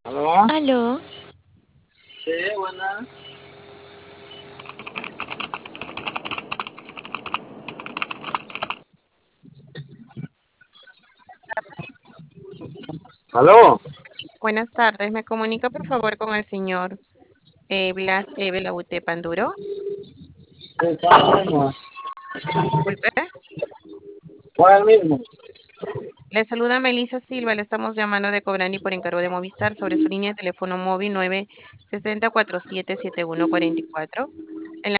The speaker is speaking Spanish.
¿Aló? Aló, Sí, buena. ¿Aló? buenas tardes. ¿Me comunica por favor con el señor Blas Ebelaute Panduro? Sí, ¿cuál mismo? Disculpe. ¿Cuál mismo? Le saluda Melissa Silva. Le estamos llamando de Cobrani por encargo de Movistar sobre su línea de teléfono móvil 960-477144.